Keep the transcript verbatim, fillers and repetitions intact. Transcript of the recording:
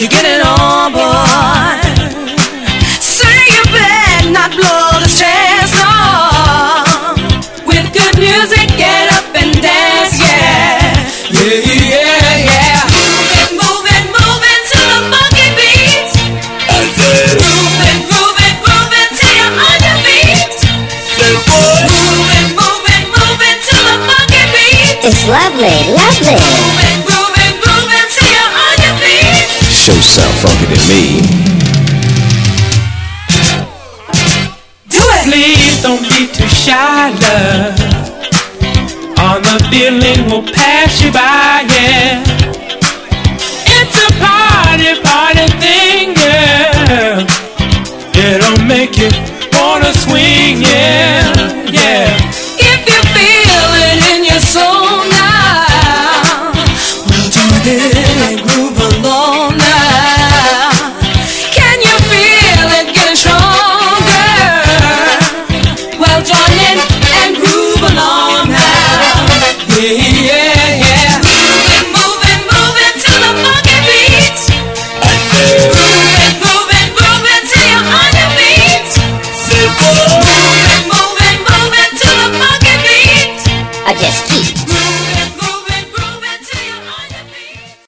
You get it on, boy. Say you better not blow the chance, no. With good music, get up and dance, yeah. Yeah, yeah, yeah. Moving, moving, moving to the funky beat. Moving, moving, moving till you're on your feet. Moving, moving, moving to the funky beat. It's lovely, lovely. Moving, moving, moving till you're on your feet. Show sound funky to me. Do it. Please don't be too shy, love. All the feeling will pass you by, yeah. It's a party, party thing, girl. It'll make you wanna swing, yeah.